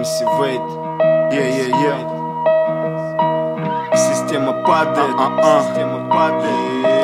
MC Wait. Система падает. Система падает.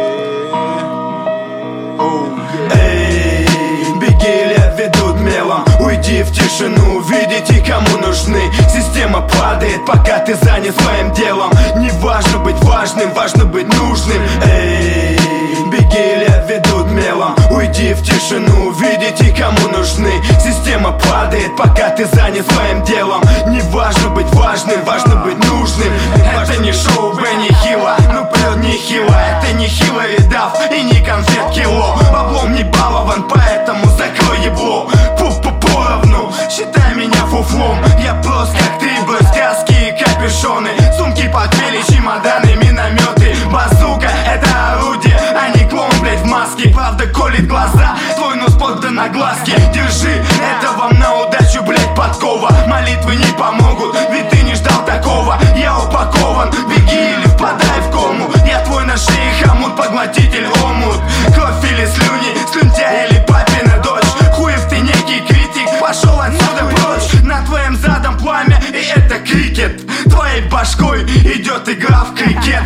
Эй, беги, лев ведут мелом. Уйди в тишину, увидите, кому нужны. Система падает, пока ты занят своим делом. Не важно быть важным, важно быть нужным. Эй, беги, лев ведут мелом. Уйди в тишину, увидите, кому нужны. Система падает, пока ты занят своим делом. Не важно быть важным, важно быть нужным. Это не шоу Бенни Хилла, ну прям не хило. Это не Хиллари Дафф и не конфет кило. Баблом не балован, поэтому закрой ебло. Поровну, считай меня фуфлом. Я прост как триблы, сказки и капюшоны. Сумки, портфели, чемоданы, минометы. Базука — это орудие, а не клоун, блять, в маске. Правда колет глаза, твой нос поддан на глазки. Держи, это вам на удачу, блять, подкова. Молитвы не помогут, ведь ты не ждал такого. Я упакован, беги или впадай в кому. Я твой на шее хомут, поглотитель омут. Кровь или слюни, слюнтяй или папина дочь. Хуев ты некий критик, пошел отсюда прочь. На твоем задом пламя, и это крикет. Твоей башкой идет игра в крикет.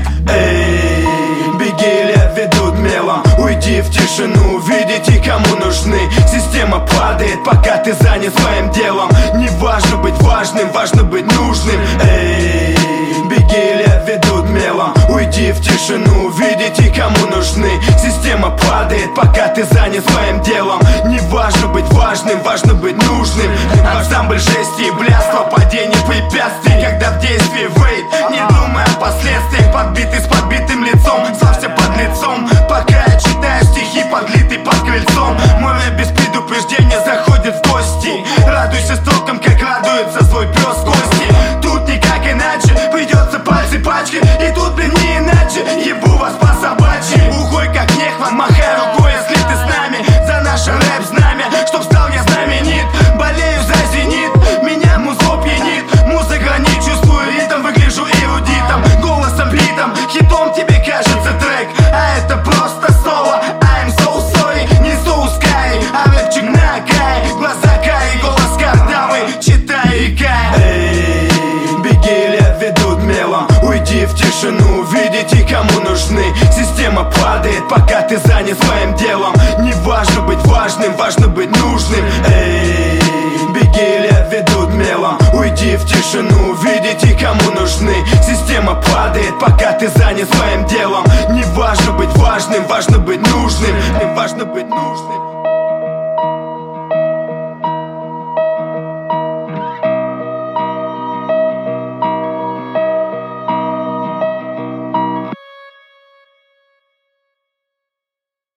Эй, беги, лев ведут мелом. Уйди в тишину, увидите, кому нужны. Система падает, пока ты занят своим делом. Не важно быть важным, важно быть нужным. Эй, беги, лев ведут мелом. Уйди в тишину, увидите, кому нужны. Система падает, пока ты занят своим делом. Не важно быть важным, важно быть нужным. Ансамбль жести и блядства, падение препятствий. Когда в действии вейт, не думая о последствиях. Подбитый с подбитым лицом, славься под лицом. Пока я читаю стихи, подлитый под крыльцом. Мой рэп без предупреждения заходит в гости. Радуйся строкам, как радуется свой пес Кости. Тут никак иначе, придется пальцы пачкать. И тут, блин, не иначе, ебу вас по собачьи. Ухой как нехват, махай рукой, если ты с нами. За наше рэп-знамя, чтоб стал я знаменит. Болею за зенит, меня музло пьянит. Муза гранит, чувствую ритм, выгляжу эрудитом. Голосом плитом, хитом тебе кажется трек. А это просто соло, I'm so sorry. Не соус карри, а рэпчик на кай. Глаза карри, голос картавый, читай и кай. Эй, беги, лев ведут мелом. Уйди в тишину, увидите, кому нужны. Система падает, пока ты занят своим делом. Не важно быть важным, важно быть нужным. Эй, беги, лев ведут мелом. Уйди в тишину, увидите, кому нужны. Система падает, пока ты занят своим делом. Не важно быть важным, важно быть нужным. Важно быть нужным.